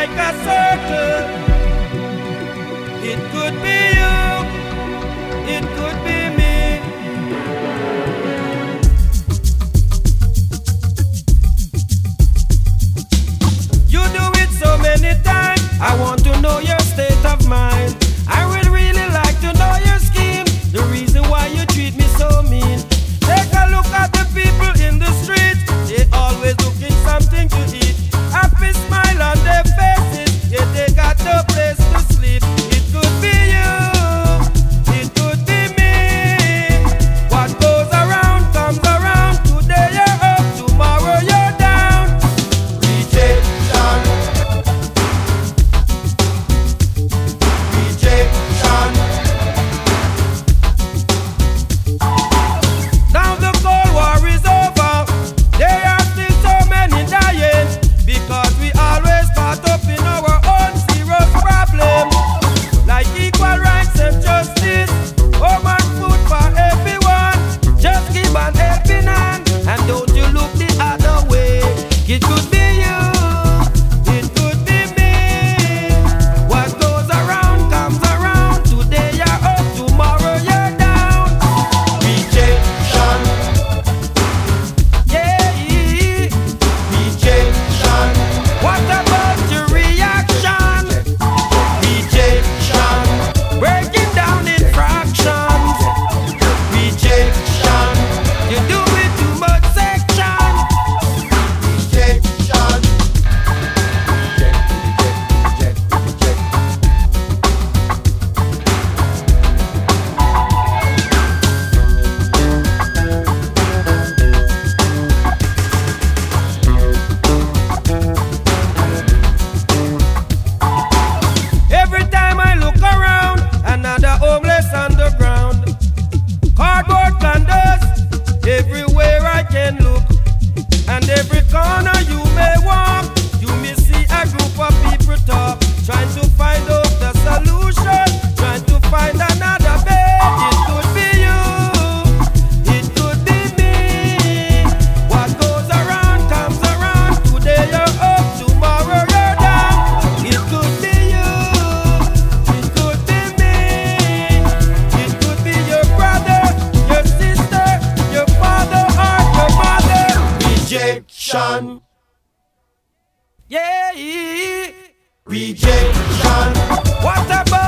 like a circle. It could be you, it could be me. You do it so many times. I want to know your state of mind. I would really like to know your scheme, the reason why you treat me so mean. Take a look at the people in the street. They always looking something to eat. Happy smile on their faces, yet they got no place to sleep. It could be you, it could be me. What goes around comes around. Today you're up, tomorrow you're down. Rejection, rejection. Now the Cold War is over. There are still so many dying because we always caught up in our own serious problem, like equal rights and justice, home and food for everyone. Just give an helping hand and don't you look the other way. It could be you, it could be me. What goes around comes around. Today you're up, tomorrow you're down. Rejection, yeah, rejection. What about your reaction? Rejection, breaking down in fractions. Rejection, you do it too much section. Rejection. Every time I look around, another homeless on the ground. Cardboard candles everywhere I can look, and every corner you may walk, you may see a group of people talk, trying to find out the solution, trying to find another bed. It could be you, it could be me. What goes around comes around. Today you're up, tomorrow you're down. It could be you, it could be me. It could be your brother, your sister, your father or your mother. Rejection, yeah, rejection. What about